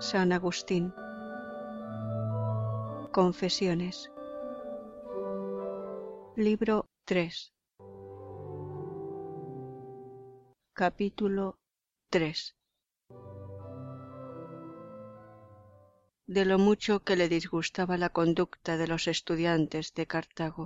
San Agustín. Confesiones. Libro 3. Capítulo 3. De lo mucho que le disgustaba la conducta de los estudiantes de Cartago.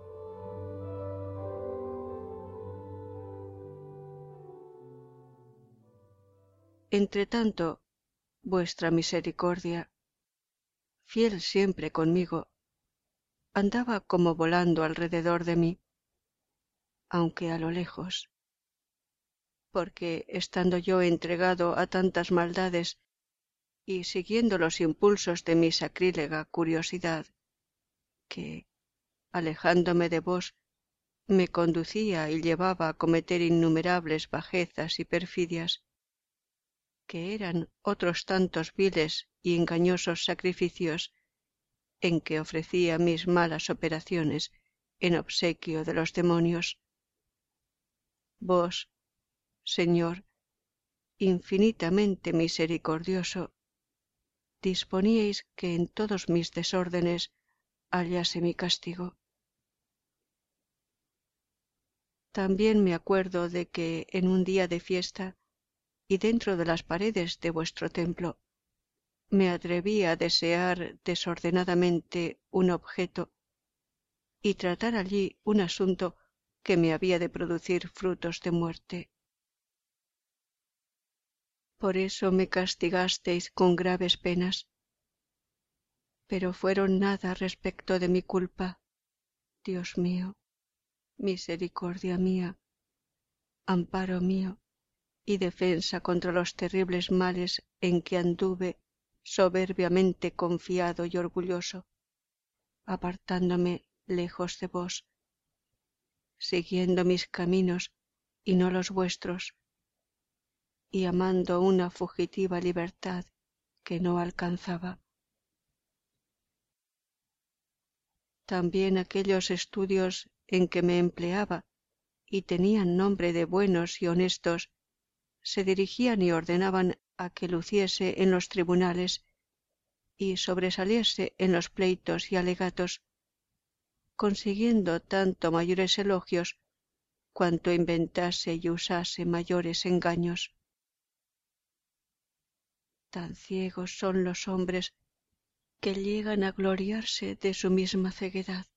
Entretanto, vuestra misericordia, fiel siempre conmigo, andaba como volando alrededor de mí, aunque a lo lejos, porque estando yo entregado a tantas maldades y siguiendo los impulsos de mi sacrílega curiosidad, que, alejándome de vos, me conducía y llevaba a cometer innumerables bajezas y perfidias, que eran otros tantos viles y engañosos sacrificios en que ofrecía mis malas operaciones en obsequio de los demonios. Vos, Señor, infinitamente misericordioso, disponíais que en todos mis desórdenes hallase mi castigo. También me acuerdo de que en un día de fiesta y dentro de las paredes de vuestro templo me atreví a desear desordenadamente un objeto y tratar allí un asunto que me había de producir frutos de muerte. Por eso me castigasteis con graves penas, pero fueron nada respecto de mi culpa, Dios mío, misericordia mía, amparo mío y defensa contra los terribles males en que anduve soberbiamente confiado y orgulloso, apartándome lejos de vos, siguiendo mis caminos y no los vuestros, y amando una fugitiva libertad que no alcanzaba. También aquellos estudios en que me empleaba y tenían nombre de buenos y honestos se dirigían y ordenaban a que luciese en los tribunales y sobresaliese en los pleitos y alegatos, consiguiendo tanto mayores elogios cuanto inventase y usase mayores engaños. Tan ciegos son los hombres que llegan a gloriarse de su misma ceguedad.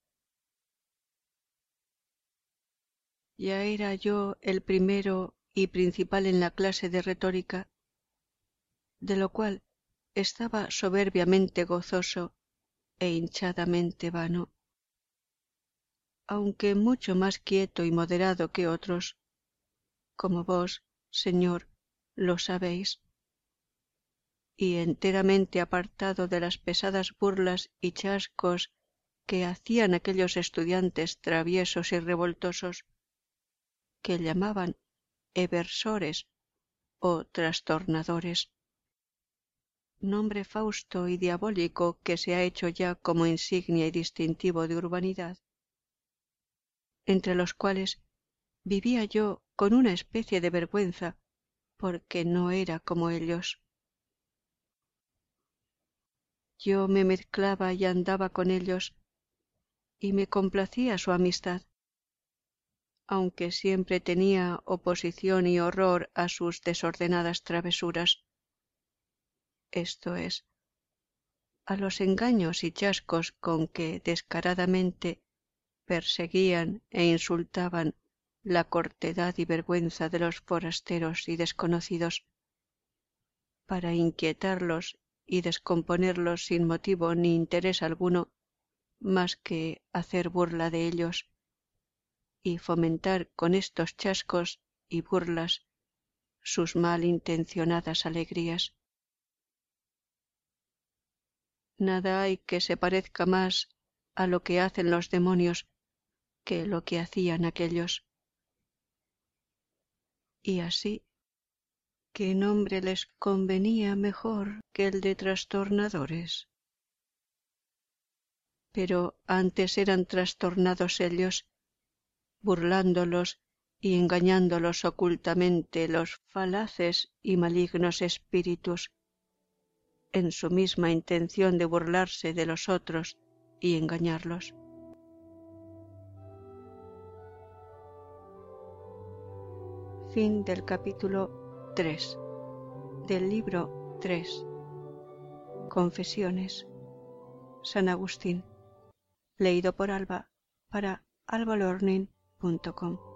Ya era yo el primero y principal en la clase de retórica, de lo cual estaba soberbiamente gozoso e hinchadamente vano, aunque mucho más quieto y moderado que otros, como vos, Señor, lo sabéis, y enteramente apartado de las pesadas burlas y chascos que hacían aquellos estudiantes traviesos y revoltosos, que llamaban eversores o trastornadores, nombre fausto y diabólico que se ha hecho ya como insignia y distintivo de urbanidad, entre los cuales vivía yo con una especie de vergüenza porque no era como ellos. Yo me mezclaba y andaba con ellos y me complacía su amistad, aunque siempre tenía oposición y horror a sus desordenadas travesuras, esto es, a los engaños y chascos con que descaradamente perseguían e insultaban la cortedad y vergüenza de los forasteros y desconocidos, para inquietarlos y descomponerlos sin motivo ni interés alguno más que hacer burla de ellos y fomentar con estos chascos y burlas sus mal intencionadas alegrías. Nada hay que se parezca más a lo que hacen los demonios que lo que hacían aquellos. Y así, ¿qué nombre les convenía mejor que el de trastornadores? Pero antes eran trastornados ellos, burlándolos y engañándolos ocultamente los falaces y malignos espíritus, en su misma intención de burlarse de los otros y engañarlos. Fin del capítulo 3 del libro 3. Confesiones. San Agustín. Leído por Alba para albalearning.com.